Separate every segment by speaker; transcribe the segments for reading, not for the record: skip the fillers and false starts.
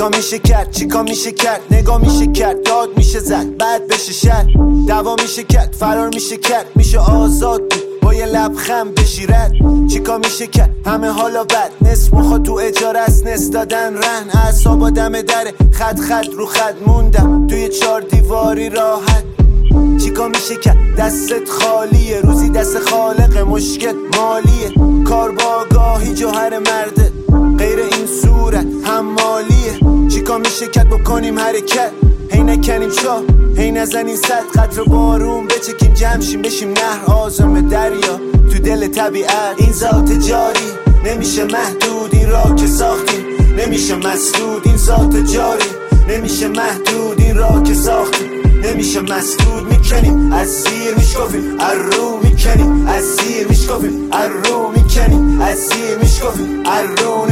Speaker 1: چیکار میشه کرد چیکار میشه کرد نگاه میشه کرد داد میشه زد بعد بشه شد دوا میشه کرد فرار میشه کرد میشه آزاد بود با یه لبخند بشیرد چیکار میشه کرد همه حالا بد نصف مخا تو اجاره است نصف دادن رهن اعصابا دم دره خط خط رو خط موندم توی 4 دیواری راحت چیکار میشه کرد دستت خالیه روزی دست خالق مشکل مالیه کار با آگاهی جوهر مرده غیر این صورت حمالیه چیکار میشه کرد بکنیم حرکت هی نکنیم چاه هی نزنیم صد قطر بارون بچکیم جمشیم بشیم نهر آزم دریا تو دل طبیعت این ذات جاری نمیشه محدود این راه که ساختیم نمیشه مسدود این ذات جاری نمیشه محدود این راه که ساختیم نمیشه مسدود میکنیم از زیر میشکافیم ارو میکنیم از زیر میشکافیم ارو میکنیم از زیر میشکافیم ارو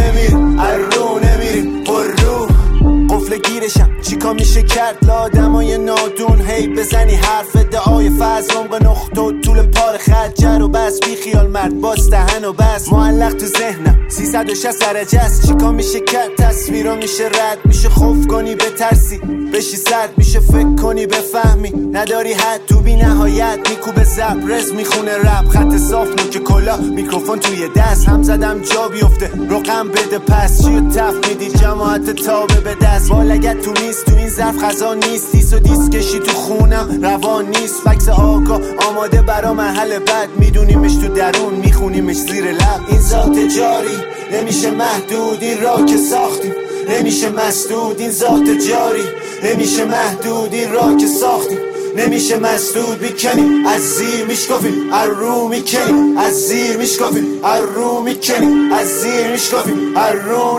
Speaker 1: نمیریم پر رو قفل گیرشم چیکار میشه کرد لادمای نادون هی بزنی حرف دعای فضل عمق نقطه و طول پار خط جر و بس بی خیال مرد باز دهن و بس معلق تو ذهنم 360 درجه است چیکار میشه کرد تصویرا میشه رد میشه خوف کنی به ترسی بشی سرد میشه فکر کنی بفهمی نداری حد تو بی نهایت میکوبه زب رز میخونه رب خط صاف نوک کلا میکروفون توی دست هم زدم جا بیفته رقم بده پس چیو تف میدی جماعت تابه به دست بالگت تو میست تو این ظرف غذا نیست دیس و دیس کشی تو خونم روان نیست فکس آگاه آماده برا مرحله بعد میدونیمش تو درون میخونیمش زیر لب این ذات جاری نمیشه محدود این راه که ساختیم نمیشه مسدود این ذات جاری نمیشه محدود این راه که ساختیم نمیشه مسدود میکنیم از زیر میشکافیم ارو میکنیم از زیر میشکافیم ارو میکنیم از زیر میشکافیم ارو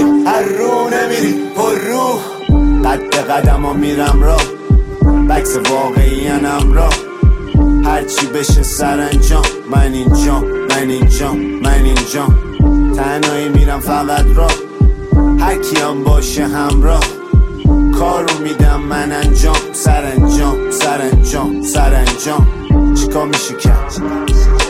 Speaker 1: نمیریم پر رو قد قدم ها میرم را بکس واقعی انم هرچی بشه سرانجام من اینجام تنهایی میرم فقط را هر کیم باشه همراه کارو میدم من انجام سرانجام چیکار میشه کرد